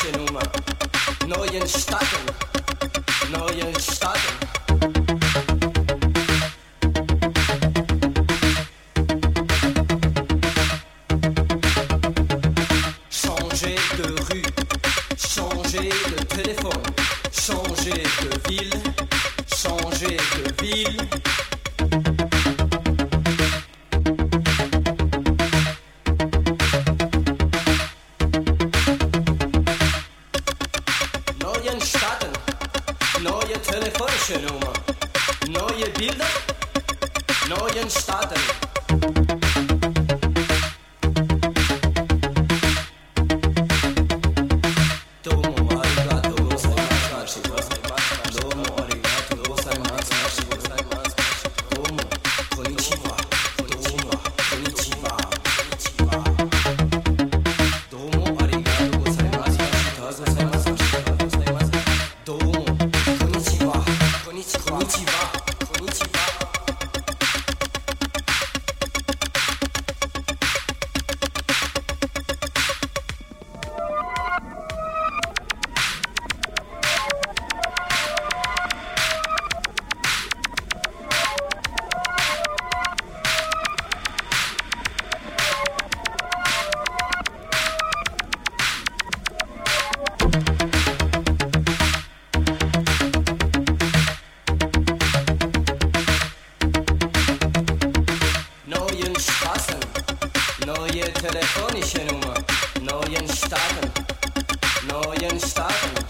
telefonische Nummer. Neuen Staaten. Neuen Staaten. Changer de rue, changer de téléphone, changer de ville, changer de ville. Neuen Staaten, neue telefonische Nummer, neue Bilder, neuen Staaten. Neue telefonische Nummer, neuen Staaten, neuen Staaten.